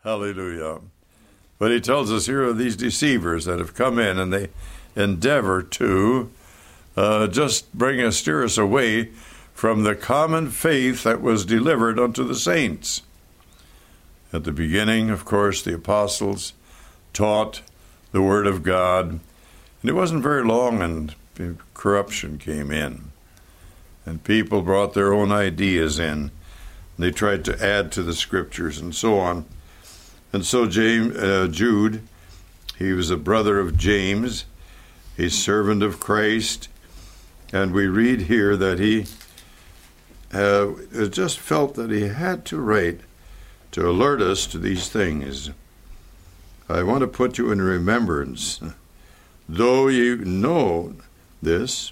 Hallelujah. But he tells us here of these deceivers that have come in and they endeavor to just steer us away from the common faith that was delivered unto the saints. At the beginning, of course, the apostles taught the Word of God, and it wasn't very long and corruption came in. And people brought their own ideas in. They tried to add to the Scriptures and so on. And so Jude, he was a brother of James, a servant of Christ, and we read here that he just felt that he had to write to alert us to these things. I want to put you in remembrance, though you knew this,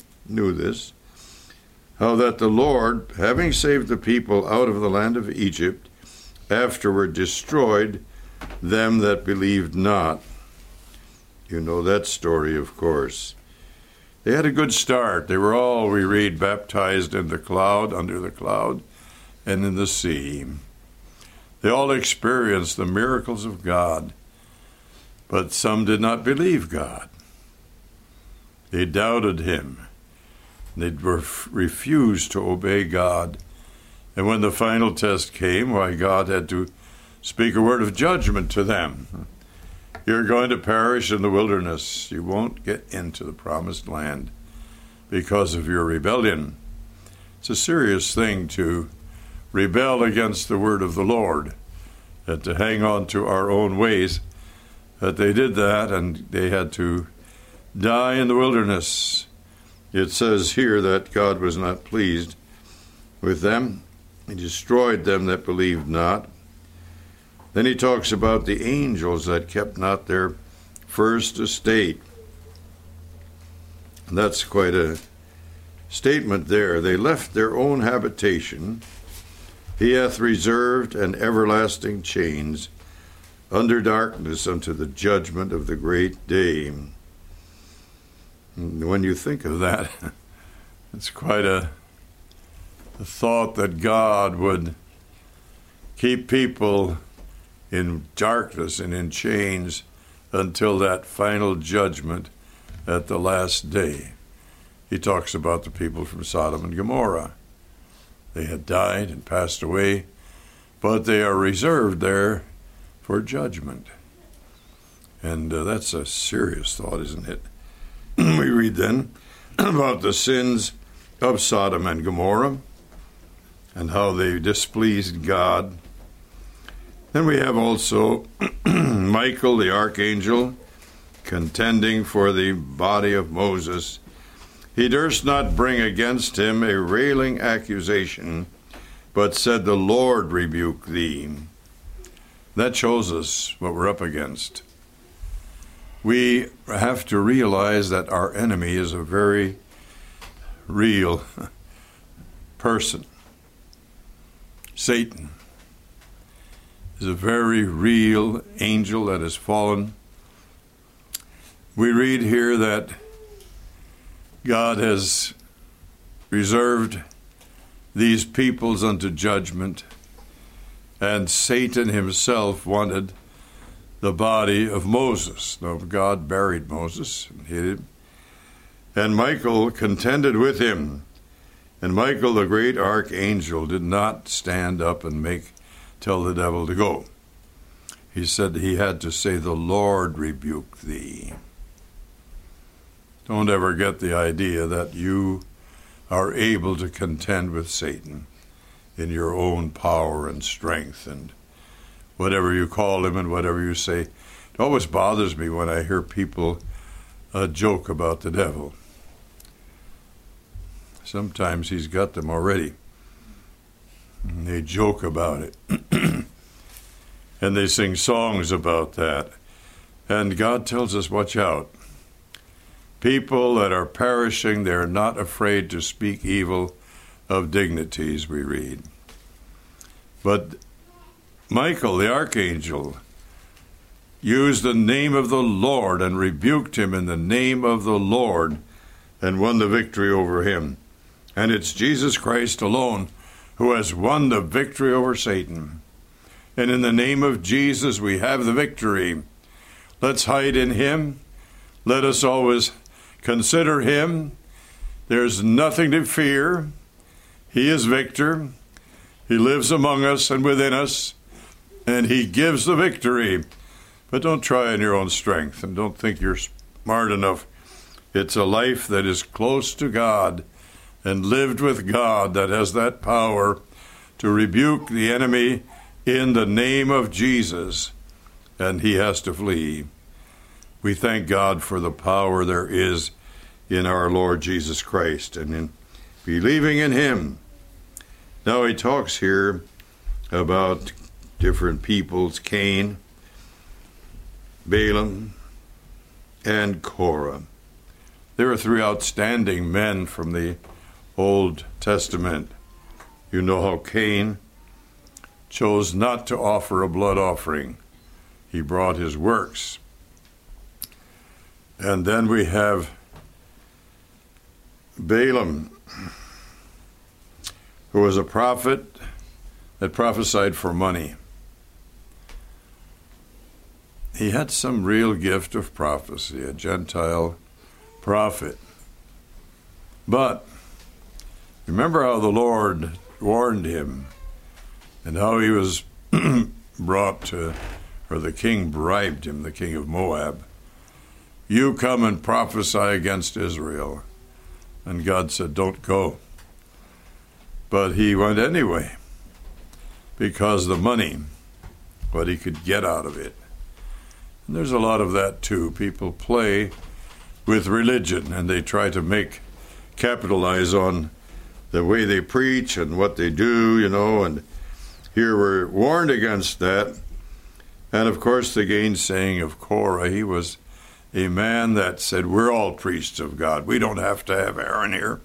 how that the Lord, having saved the people out of the land of Egypt, afterward destroyed them that believed not. You know that story, of course. They had a good start. They were all, we read, baptized in the cloud, under the cloud, and in the sea. They all experienced the miracles of God, but some did not believe God. They doubted him. They refused to obey God. And when the final test came, why, God had to speak a word of judgment to them. You're going to perish in the wilderness. You won't get into the promised land because of your rebellion. It's a serious thing to rebel against the word of the Lord, and to hang on to our own ways. That they did that, and they had to die in the wilderness. It says here that God was not pleased with them. He destroyed them that believed not. Then he talks about the angels that kept not their first estate. And that's quite a statement there. They left their own habitation. He hath reserved an everlasting chains under darkness unto the judgment of the great day. And when you think of that, it's quite a thought that God would keep people in darkness and in chains until that final judgment at the last day. He talks about the people from Sodom and Gomorrah. They had died and passed away, but they are reserved there for judgment. And that's a serious thought, isn't it? We read then about the sins of Sodom and Gomorrah and how they displeased God. Then we have also Michael, the archangel, contending for the body of Moses. He durst not bring against him a railing accusation, but said, the Lord rebuke thee. That shows us what we're up against. We have to realize that our enemy is a very real person. Satan is a very real angel that has fallen. We read here that God has reserved these peoples unto judgment, and Satan himself wanted the body of Moses. Now, God buried Moses and hid him, and Michael contended with him. And Michael, the great archangel, did not stand up and tell the devil to go. He said he had to say, the Lord rebuke thee. Don't ever get the idea that you are able to contend with Satan in your own power and strength and whatever you call him and whatever you say. It always bothers me when I hear people joke about the devil. Sometimes he's got them already. And they joke about it. And they sing songs about that. And God tells us, watch out. People that are perishing, they're not afraid to speak evil of dignities, we read. But Michael, the archangel, used the name of the Lord and rebuked him in the name of the Lord and won the victory over him. And it's Jesus Christ alone who has won the victory over Satan. And in the name of Jesus, we have the victory. Let's hide in him. Let us always consider him. There's nothing to fear. He is victor. He lives among us and within us, and he gives the victory. But don't try in your own strength, and don't think you're smart enough. It's a life that is close to God and lived with God that has that power to rebuke the enemy in the name of Jesus, and he has to flee. We thank God for the power there is in our Lord Jesus Christ and in believing in him. Now he talks here about different peoples, Cain, Balaam, and Korah. There are three outstanding men from the Old Testament. You know how Cain chose not to offer a blood offering. He brought his works. And then we have Balaam, who was a prophet that prophesied for money. He had some real gift of prophecy, a Gentile prophet. But remember how the Lord warned him and how he was brought to, or the king bribed him, the king of Moab. You come and prophesy against Israel. And God said, don't go. But he went anyway because of the money, what he could get out of it. And there's a lot of that too. People play with religion and they try to capitalize on the way they preach and what they do, and here we're warned against that. And of course the gainsaying of Korah, he was a man that said, we're all priests of God. We don't have to have Aaron here.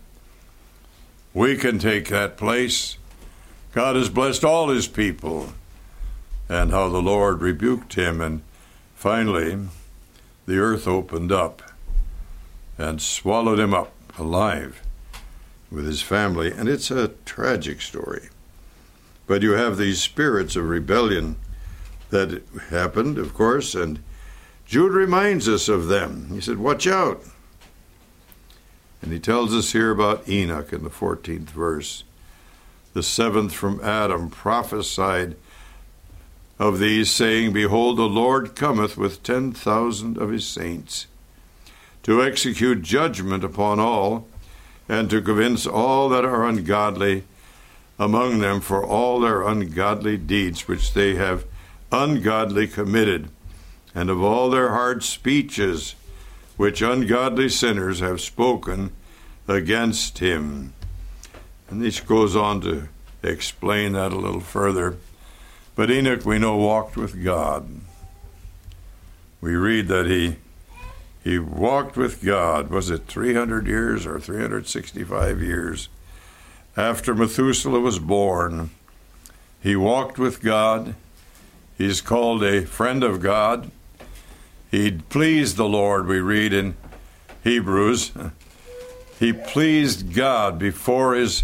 We can take that place. God has blessed all his people. And how the Lord rebuked him. And finally, the earth opened up and swallowed him up alive with his family. And it's a tragic story. But you have these spirits of rebellion that happened, of course, and Jude reminds us of them. He said, watch out. And he tells us here about Enoch in the 14th verse. The seventh from Adam prophesied of these, saying, behold, the Lord cometh with 10,000 of his saints, to execute judgment upon all, and to convince all that are ungodly among them for all their ungodly deeds which they have ungodly committed, and of all their hard speeches which ungodly sinners have spoken against him. And this goes on to explain that a little further. But Enoch, we know, walked with God. We read that he walked with God. Was it 300 years or 365 years after Methuselah was born? He walked with God. He's called a friend of God. He pleased the Lord, we read in Hebrews. He pleased God before his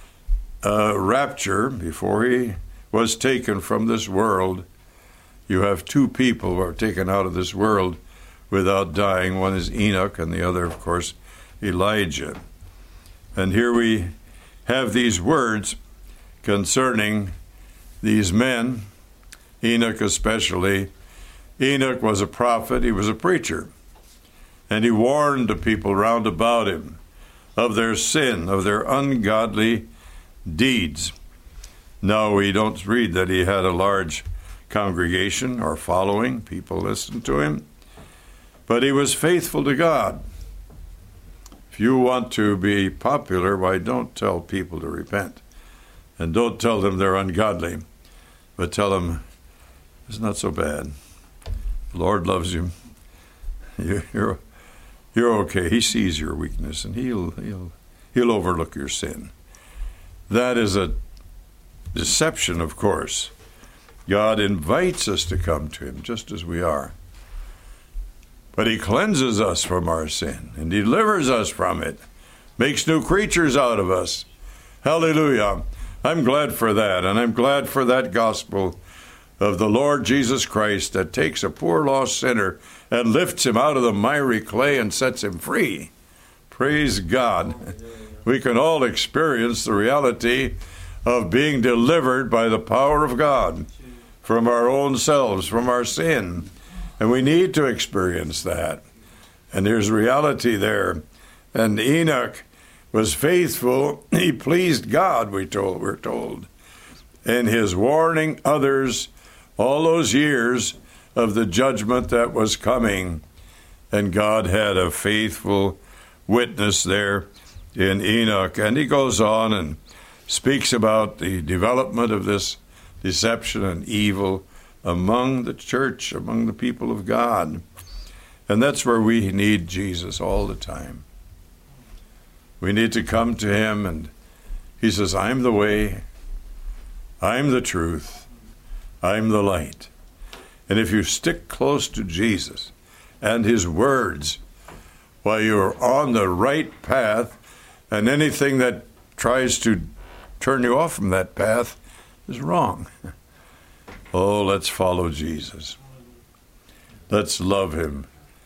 rapture, before he was taken from this world. You have two people who are taken out of this world without dying. One is Enoch, and the other, of course, Elijah. And here we have these words concerning these men, Enoch especially. Enoch was a prophet, he was a preacher, and he warned the people round about him of their sin, of their ungodly deeds. Now, we don't read that he had a large congregation or following. People listened to him. But he was faithful to God. If you want to be popular, why don't tell people to repent. And don't tell them they're ungodly, but tell them it's not so bad. The Lord loves you. You're okay. He sees your weakness, and he'll overlook your sin. That is a deception, of course. God invites us to come to him just as we are. But he cleanses us from our sin and delivers us from it, makes new creatures out of us. Hallelujah. I'm glad for that, and I'm glad for that gospel of the Lord Jesus Christ that takes a poor lost sinner and lifts him out of the miry clay and sets him free. Praise God. We can all experience the reality of being delivered by the power of God from our own selves, from our sin. And we need to experience that. And there's reality there. And Enoch was faithful. He pleased God, we're told. And his warning others all those years of the judgment that was coming. And God had a faithful witness there in Enoch. And he goes on and speaks about the development of this deception and evil among the church, among the people of God. And that's where we need Jesus all the time. We need to come to him, and he says, I'm the way, I'm the truth, I'm the light. And if you stick close to Jesus and his words while you're on the right path, and anything that tries to turn you off from that path is wrong. Oh, let's follow Jesus. Let's love him.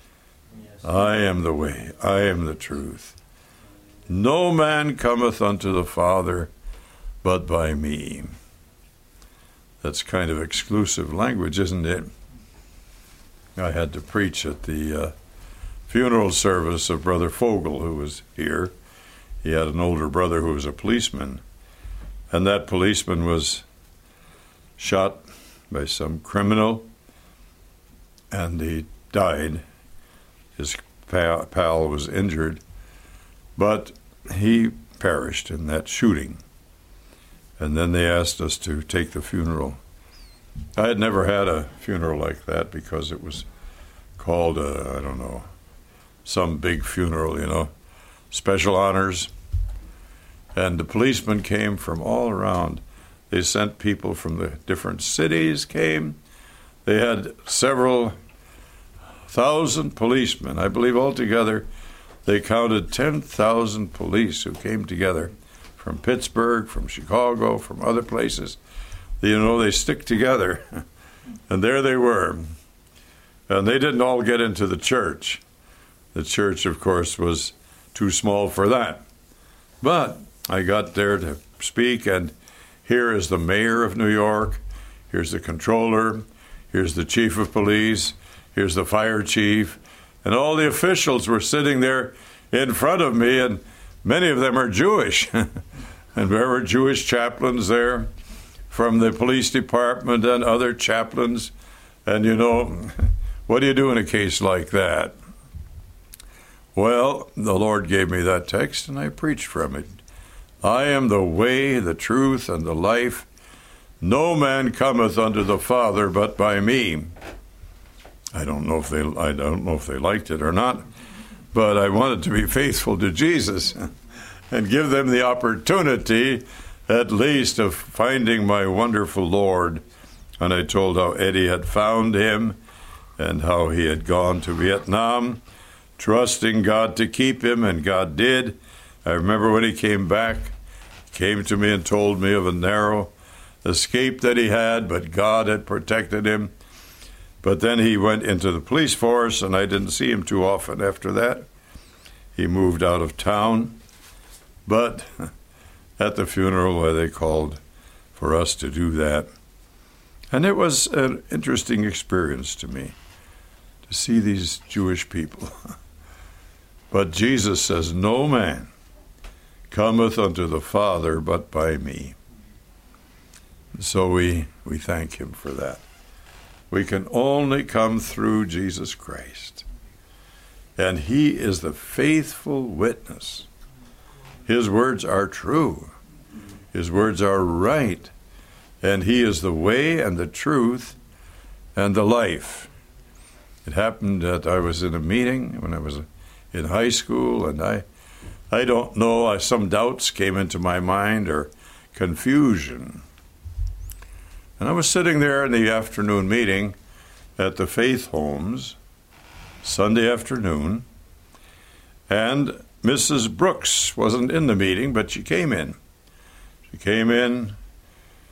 I am the way, I am the truth. No man cometh unto the Father but by me. That's kind of exclusive language, isn't it? I had to preach at the funeral service of Brother Fogel, who was here. He had an older brother who was a policeman, and that policeman was shot by some criminal, and he died. His pal was injured, but he perished in that shooting. And then they asked us to take the funeral. I had never had a funeral like that because it was called, some big funeral, special honors. And the policemen came from all around. They sent people from the different cities came. They had several thousand policemen. I believe altogether they counted 10,000 police who came together from Pittsburgh, from Chicago, from other places. They stick together. And there they were. And they didn't all get into the church. The church, of course, was too small for that. But I got there to speak, and here is the mayor of New York, here's the controller, here's the chief of police, here's the fire chief, and all the officials were sitting there in front of me, and many of them are Jewish. And there were Jewish chaplains there from the police department and other chaplains. And what do you do in a case like that? Well, the Lord gave me that text, and I preached from it. I am the way, the truth, and the life. No man cometh unto the Father but by me. I don't know if they liked it or not, but I wanted to be faithful to Jesus and give them the opportunity, at least, of finding my wonderful Lord. And I told how Eddie had found him and how he had gone to Vietnam, trusting God to keep him, and God did. I remember when he came back, came to me and told me of a narrow escape that he had, but God had protected him. But then he went into the police force, and I didn't see him too often after that. He moved out of town. But at the funeral, where they called for us to do that. And it was an interesting experience to me to see these Jewish people. But Jesus says, no man cometh unto the Father but by me. So we thank him for that. We can only come through Jesus Christ. And he is the faithful witness. His words are true. His words are right. And he is the way and the truth and the life. It happened that I was in a meeting when I was in high school, and I don't know, some doubts came into my mind or confusion. And I was sitting there in the afternoon meeting at the Faith Homes, Sunday afternoon, and Mrs. Brooks wasn't in the meeting, but she came in. She came in,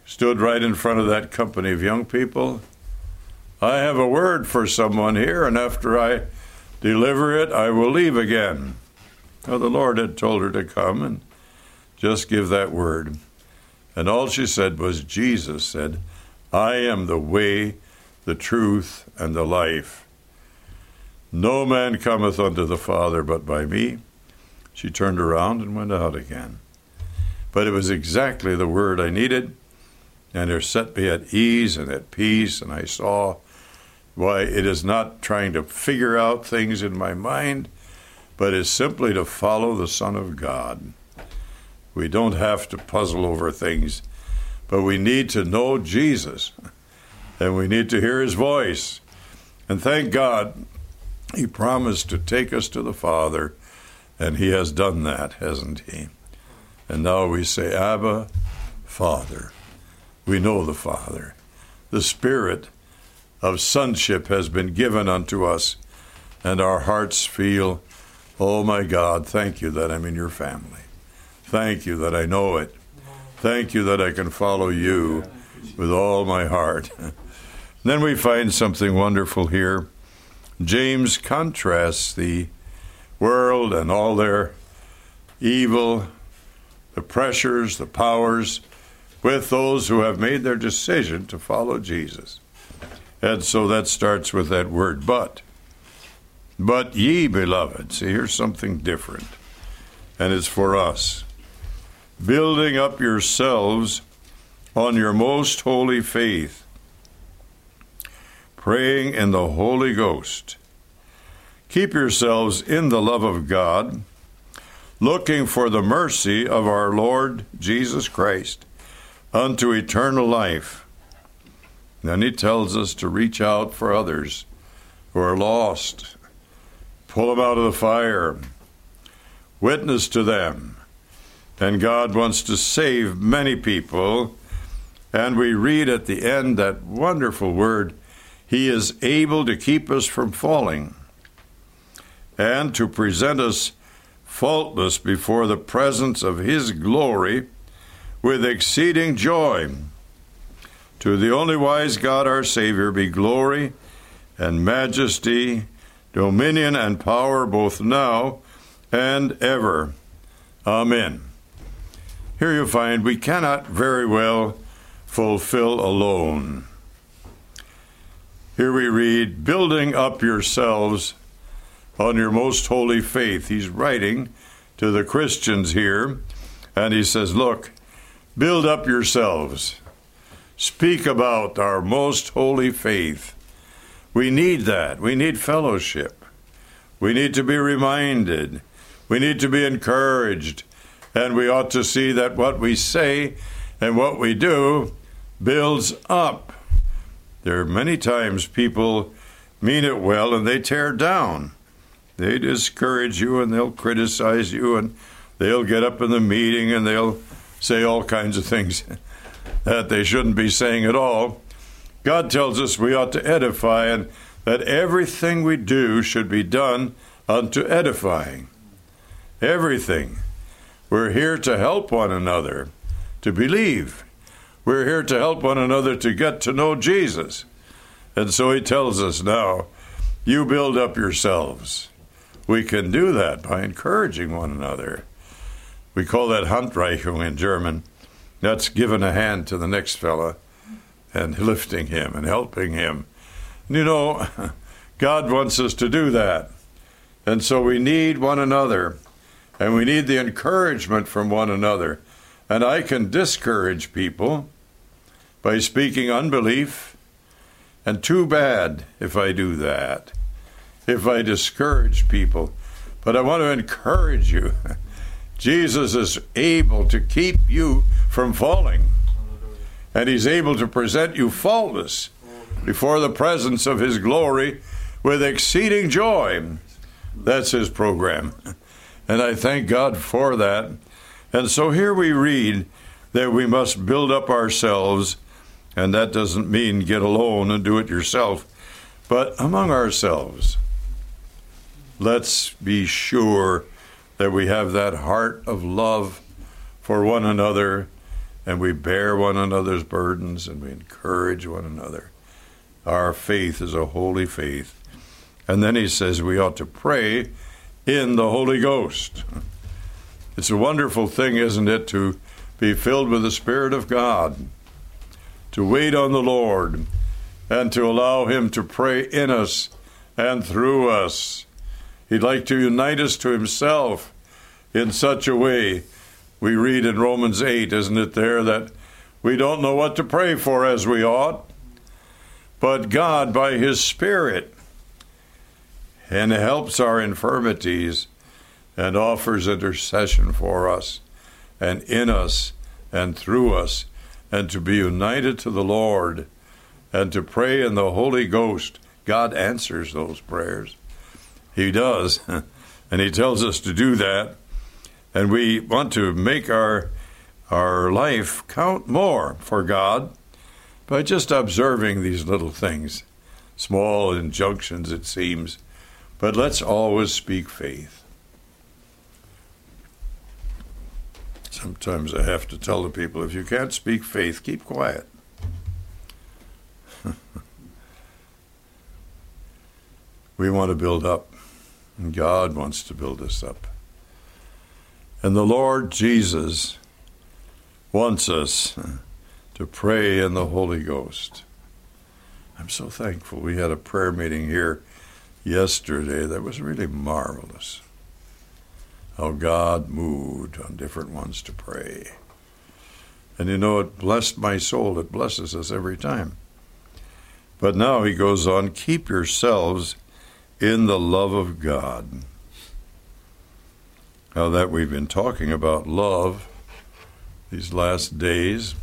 stood right in front of that company of young people. I have a word for someone here, and after I deliver it, I will leave again. Well, the Lord had told her to come and just give that word. And all she said was, Jesus said, I am the way, the truth, and the life. No man cometh unto the Father but by me. She turned around and went out again. But it was exactly the word I needed, and it set me at ease and at peace, and I saw why it is not trying to figure out things in my mind, but is simply to follow the Son of God. We don't have to puzzle over things, but we need to know Jesus, and we need to hear his voice. And thank God, he promised to take us to the Father, and he has done that, hasn't he? And now we say, Abba, Father. We know the Father. The Spirit of sonship has been given unto us, and our hearts feel, oh my God, thank you that I'm in your family. Thank you that I know it. Thank you that I can follow you with all my heart. Then we find something wonderful here. James contrasts the world and all their evil, the pressures, the powers, with those who have made their decision to follow Jesus. And so that starts with that word, but. But ye, beloved, see, here's something different, and it's for us. Building up yourselves on your most holy faith, praying in the Holy Ghost. Keep yourselves in the love of God, looking for the mercy of our Lord Jesus Christ unto eternal life. Then he tells us to reach out for others who are lost, pull them out of the fire, witness to them. And God wants to save many people. And we read at the end that wonderful word, he is able to keep us from falling and to present us faultless before the presence of his glory with exceeding joy. To the only wise God our Savior be glory and majesty, dominion and power both now and ever. Amen. Here you find we cannot very well fulfill alone. Here we read, building up yourselves on your most holy faith. He's writing to the Christians here, and he says, look, build up yourselves. Speak about our most holy faith. We need that. We need fellowship. We need to be reminded. We need to be encouraged. And we ought to see that what we say and what we do builds up. There are many times people mean it well and they tear down. They discourage you and they'll criticize you and they'll get up in the meeting and they'll say all kinds of things that they shouldn't be saying at all. God tells us we ought to edify and that everything we do should be done unto edifying. Everything. We're here to help one another to believe. We're here to help one another to get to know Jesus. And so he tells us now, you build up yourselves. We can do that by encouraging one another. We call that Handreichung in German. That's giving a hand to the next fella and lifting him and helping him. And you know, God wants us to do that. And so we need one another, and we need the encouragement from one another. And I can discourage people by speaking unbelief, and too bad if I do that, if I discourage people. But I want to encourage you. Jesus is able to keep you from falling, and he's able to present you faultless before the presence of his glory with exceeding joy. That's his program, and I thank God for that. And so here we read that we must build up ourselves, and that doesn't mean get alone and do it yourself, but among ourselves. Let's be sure that we have that heart of love for one another and we bear one another's burdens, and we encourage one another. Our faith is a holy faith. And then he says we ought to pray in the Holy Ghost. It's a wonderful thing, isn't it, to be filled with the Spirit of God, to wait on the Lord, and to allow him to pray in us and through us. He'd like to unite us to himself in such a way. We read in Romans 8, isn't it there, that we don't know what to pray for as we ought, but God, by his Spirit, and helps our infirmities and offers intercession for us and in us and through us, and to be united to the Lord and to pray in the Holy Ghost. God answers those prayers. He does, and he tells us to do that. And we want to make our life count more for God by just observing these little things. Small injunctions, it seems, but let's always speak faith. Sometimes I have to tell the people, if you can't speak faith, keep quiet. We want to build up, and God wants to build us up. And the Lord Jesus wants us to pray in the Holy Ghost. I'm so thankful. We had a prayer meeting here yesterday that was really marvelous. How God moved on different ones to pray. And you know, it blessed my soul. It blesses us every time. But now he goes on, keep yourselves in the love of God. Now that we've been talking about love these last days,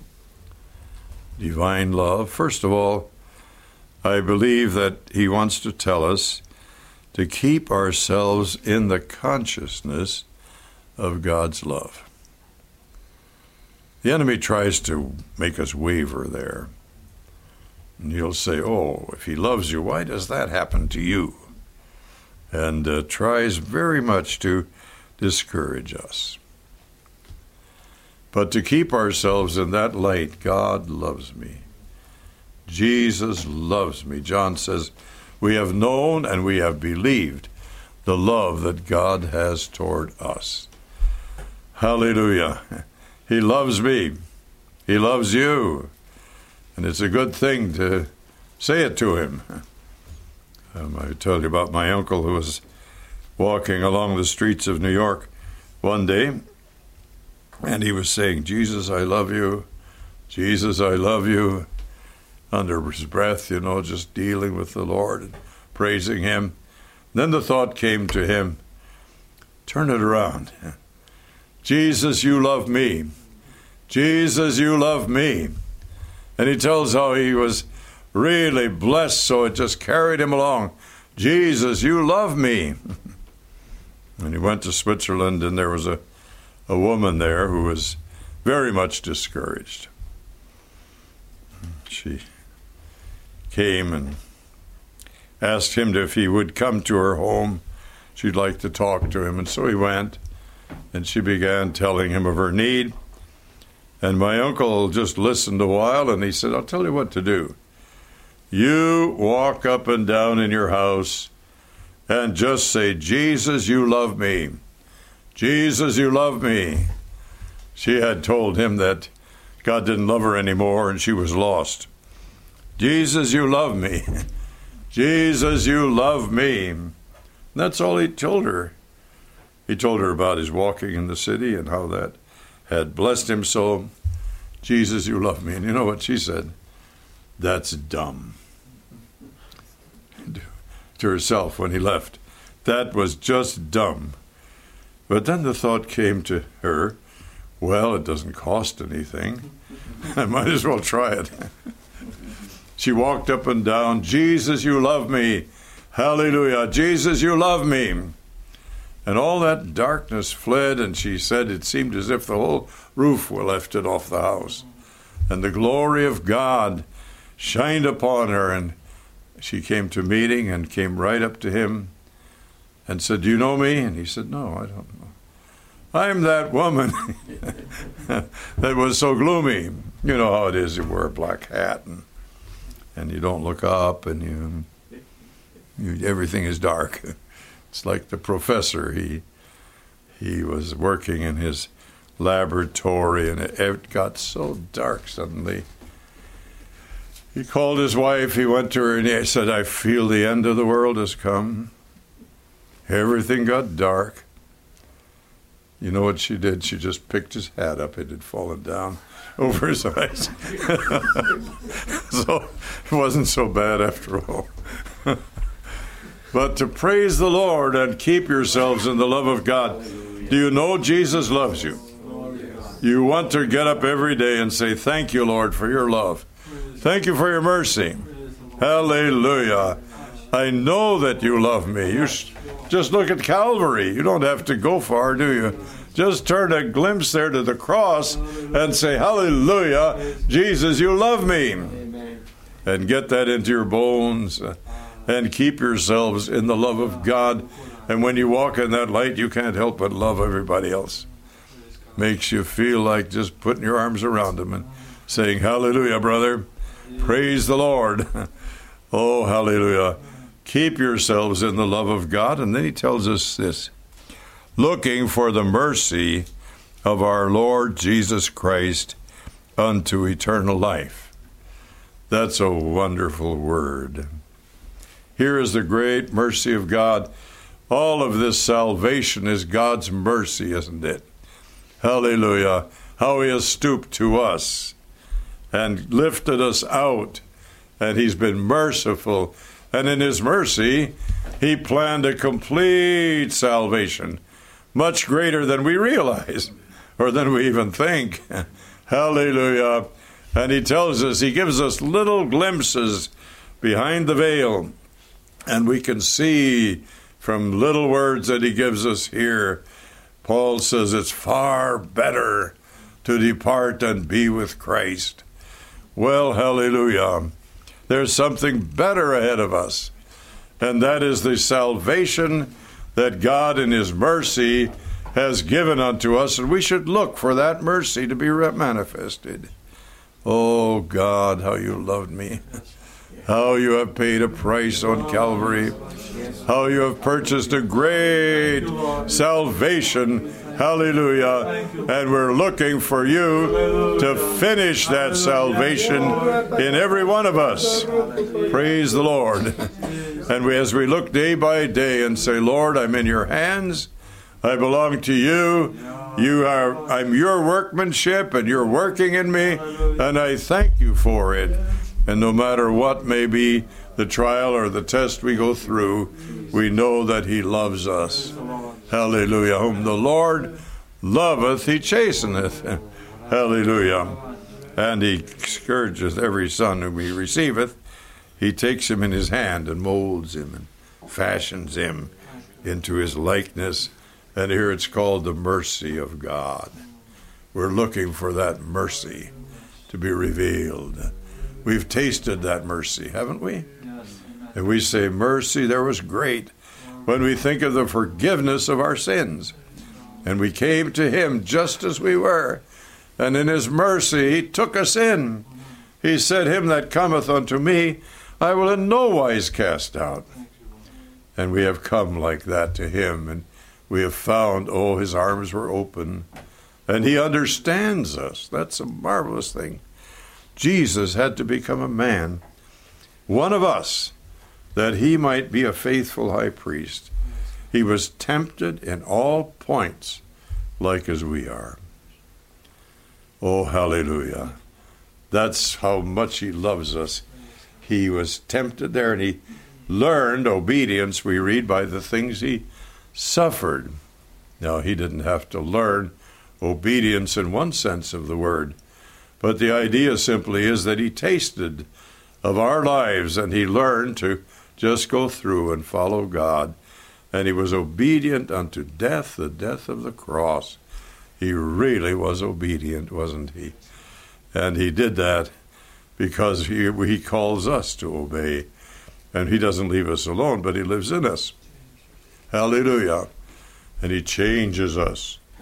divine love, first of all, I believe that he wants to tell us to keep ourselves in the consciousness of God's love. The enemy tries to make us waver there. And he'll say, oh, if he loves you, why does that happen to you? And tries very much to discourage us. But to keep ourselves in that light, God loves me. Jesus loves me. John says, we have known and we have believed the love that God has toward us. Hallelujah. He loves me. He loves you. And it's a good thing to say it to him. I told you about my uncle who was walking along the streets of New York one day, and he was saying, Jesus, I love you. Jesus, I love you. Under his breath, you know, just dealing with the Lord and praising him. Then the thought came to him, turn it around. Jesus, you love me. Jesus, you love me. And he tells how he was really blessed, so it just carried him along. Jesus, you love me. And he went to Switzerland, and there was a woman there who was very much discouraged. She came and asked him if he would come to her home. She'd like to talk to him, and so he went, and she began telling him of her need. And my uncle just listened a while, and he said, I'll tell you what to do. You walk up and down in your house and just say, Jesus, you love me. Jesus, you love me. She had told him that God didn't love her anymore, and she was lost. Jesus, you love me. Jesus, you love me. And that's all he told her. He told her about his walking in the city and how that had blessed him so. Jesus, you love me. And you know what she said? That's dumb. To herself when he left. That was just dumb. But then the thought came to her, well, it doesn't cost anything. I might as well try it. She walked up and down, Jesus, you love me. Hallelujah. Jesus, you love me. And all that darkness fled, and she said it seemed as if the whole roof were lifted off the house. And the glory of God shined upon her, and she came to meeting and came right up to him and said, do you know me? And he said, no, I don't know. I'm that woman that was so gloomy. You know how it is. You wear a black hat and you don't look up, and everything is dark. It's like the professor. He was working in his laboratory, and it got so dark suddenly. He called his wife. He went to her and he said, I feel the end of the world has come. Everything got dark. You know what she did? She just picked his hat up. It had fallen down over his eyes. So it wasn't so bad after all. But to praise the Lord and keep yourselves in the love of God. Do you know Jesus loves you? You want to get up every day and say, thank you, Lord, for your love. Thank you for your mercy. Hallelujah. I know that you love me. You just look at Calvary. You don't have to go far, do you? Just turn a glimpse there to the cross and say, hallelujah, Jesus, you love me. And get that into your bones and keep yourselves in the love of God. And when you walk in that light, you can't help but love everybody else. Makes you feel like just putting your arms around them and saying, hallelujah, brother. Praise the Lord. Oh, hallelujah. Keep yourselves in the love of God. And then he tells us this, looking for the mercy of our Lord Jesus Christ unto eternal life. That's a wonderful word. Here is the great mercy of God. All of this salvation is God's mercy, isn't it? Hallelujah. How he has stooped to us and lifted us out. And he's been merciful. And in his mercy, he planned a complete salvation, much greater than we realize or than we even think. Hallelujah. And he tells us, he gives us little glimpses behind the veil. And we can see from little words that he gives us here. Paul says it's far better to depart and be with Christ. Well, hallelujah. There's something better ahead of us, and that is the salvation that God in his mercy has given unto us, and we should look for that mercy to be manifested. Oh, God, how you loved me. How you have paid a price on Calvary. How you have purchased a great salvation. Hallelujah. And we're looking for you to finish that salvation in every one of us. Praise the Lord. And as we look day by day and say, Lord, I'm in your hands. I belong to you. I'm your workmanship, and you're working in me, and I thank you for it. And no matter what may be the trial or the test we go through, we know that he loves us. Hallelujah. Whom the Lord loveth, he chasteneth. Hallelujah. And he scourgeth every son whom he receiveth. He takes him in his hand and molds him and fashions him into his likeness. And here it's called the mercy of God. We're looking for that mercy to be revealed. We've tasted that mercy, haven't we? And we say, mercy, there was great when we think of the forgiveness of our sins. And we came to him just as we were. And in his mercy, he took us in. He said, him that cometh unto me, I will in no wise cast out. And we have come like that to him. And we have found, oh, his arms were open. And he understands us. That's a marvelous thing. Jesus had to become a man, one of us, that he might be a faithful high priest. He was tempted in all points, like as we are. Oh, hallelujah. That's how much he loves us. He was tempted there, and he learned obedience, we read, by the things he suffered. Now, he didn't have to learn obedience in one sense of the word, but the idea simply is that he tasted of our lives, and he learned to just go through and follow God. And he was obedient unto death, the death of the cross. He really was obedient, wasn't he? And he did that because he calls us to obey. And he doesn't leave us alone, but he lives in us. Hallelujah. And he changes us.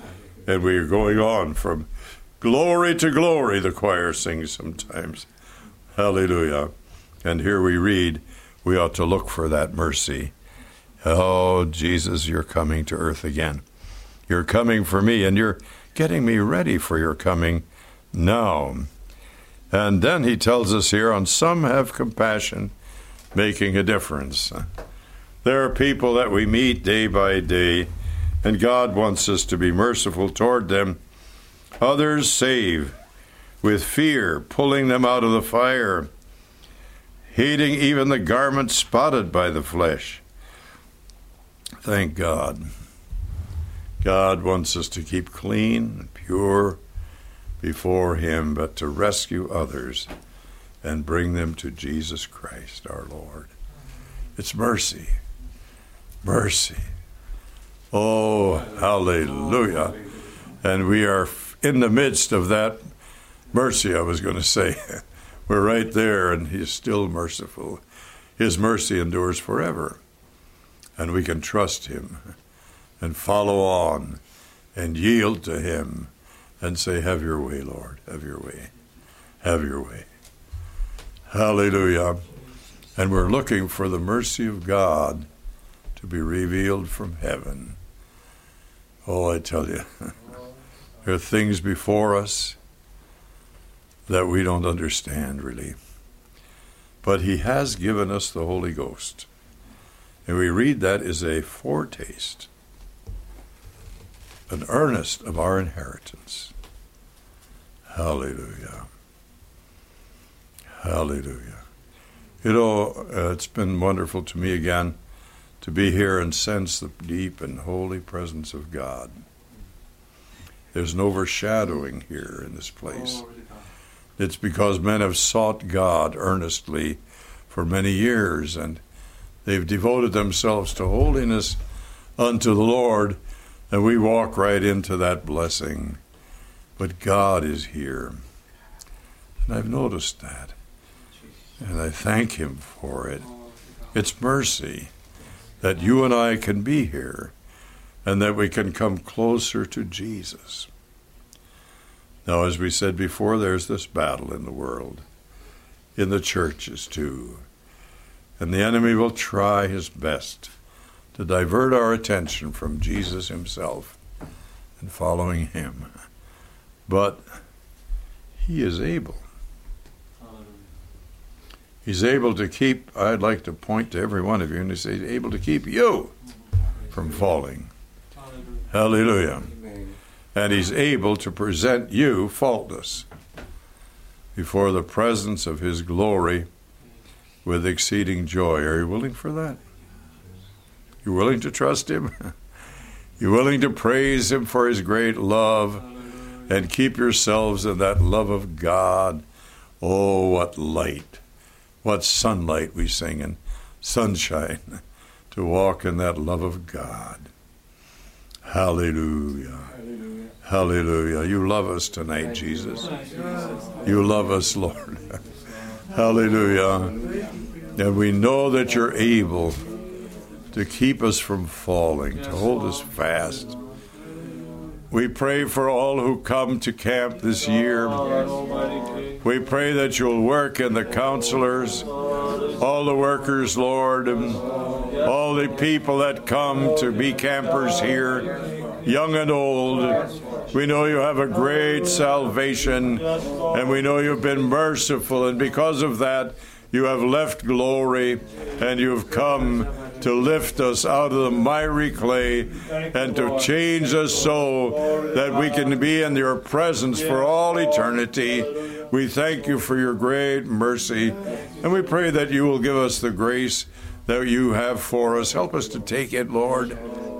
And we are going on from glory to glory, the choir sings sometimes. Hallelujah. And here we read, we ought to look for that mercy. Oh, Jesus, you're coming to earth again. You're coming for me, and you're getting me ready for your coming now. And then he tells us here, on some have compassion, making a difference. There are people that we meet day by day, and God wants us to be merciful toward them. Others save with fear, pulling them out of the fire, hating even the garment spotted by the flesh. Thank God. God wants us to keep clean and pure before him, but to rescue others and bring them to Jesus Christ, our Lord. It's mercy. Mercy. Oh, hallelujah. And we are in the midst of that mercy, I was going to say. We're right there, and he's still merciful. His mercy endures forever. And we can trust him and follow on and yield to him and say, have your way, Lord, have your way, have your way. Hallelujah. And we're looking for the mercy of God to be revealed from heaven. Oh, I tell you, there are things before us that we don't understand, really. But he has given us the Holy Ghost. And we read that as a foretaste, an earnest of our inheritance. Hallelujah. Hallelujah. You know, it's been wonderful to me again to be here and sense the deep and holy presence of God. There's an overshadowing here in this place. It's because men have sought God earnestly for many years, and they've devoted themselves to holiness unto the Lord, and we walk right into that blessing. But God is here, and I've noticed that, and I thank him for it. It's mercy that you and I can be here, and that we can come closer to Jesus. Now, as we said before, there's this battle in the world, in the churches too. And the enemy will try his best to divert our attention from Jesus himself and following him. But he is able. He's able to keep, I'd like to point to every one of you and say, he's able to keep you from falling. Hallelujah. And he's able to present you faultless before the presence of his glory with exceeding joy. Are you willing for that? You willing to trust him? You willing to praise him for his great love and keep yourselves in that love of God? Oh, what light, what sunlight we sing in, sunshine, to walk in that love of God. Hallelujah. Hallelujah. You love us tonight, Jesus. You love us, Lord. Hallelujah. And we know that you're able to keep us from falling, to hold us fast. We pray for all who come to camp this year. We pray that you'll work in the counselors, all the workers, Lord, and all the people that come to be campers here, young and old. We know you have a great salvation, and we know you've been merciful, and because of that, you have left glory, and you've come to lift us out of the miry clay and to change us so that we can be in your presence for all eternity. We thank you for your great mercy, and we pray that you will give us the grace that you have for us. Help us to take it, Lord.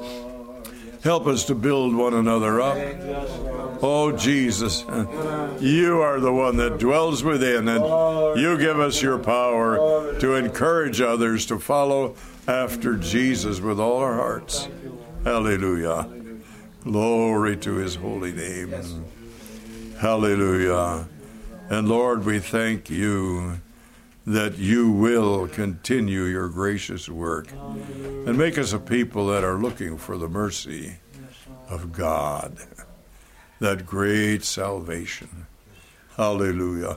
Help us to build one another up. Oh, Jesus, you are the one that dwells within, and you give us your power to encourage others to follow after Jesus with all our hearts. Hallelujah. Glory to his holy name. Hallelujah. And Lord, we thank you that you will continue your gracious work and make us a people that are looking for the mercy of God. that great salvation. Hallelujah.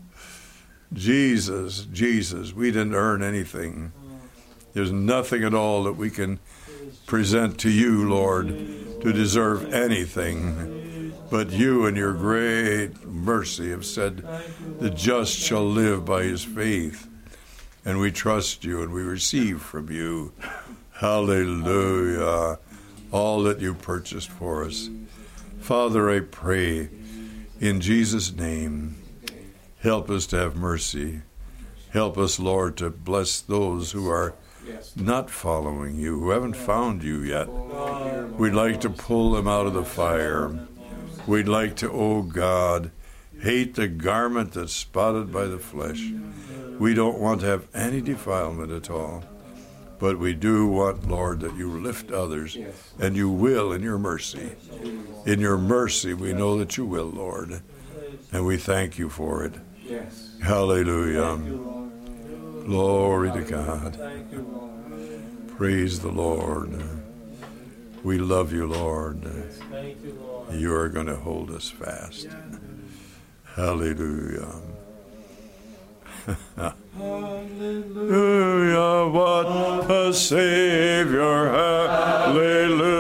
Jesus, Jesus, we didn't earn anything. There's nothing at all that we can present to you, Lord, to deserve anything. But you in your great mercy have said, the just shall live by his faith. And we trust you and we receive from you. Hallelujah. All that you purchased for us. Father, I pray in Jesus' name, help us to have mercy. Help us, Lord, to bless those who are not following you, who haven't found you yet. We'd like to pull them out of the fire. We'd like to, oh God, hate the garment that's spotted by the flesh. We don't want to have any defilement at all. But we do want, Lord, that you lift others, and you will in your mercy. In your mercy, we know that you will, Lord, and we thank you for it. Hallelujah. Glory to God. Praise the Lord. We love you, Lord. You are going to hold us fast. Hallelujah. Hallelujah, what a Savior. Hallelujah.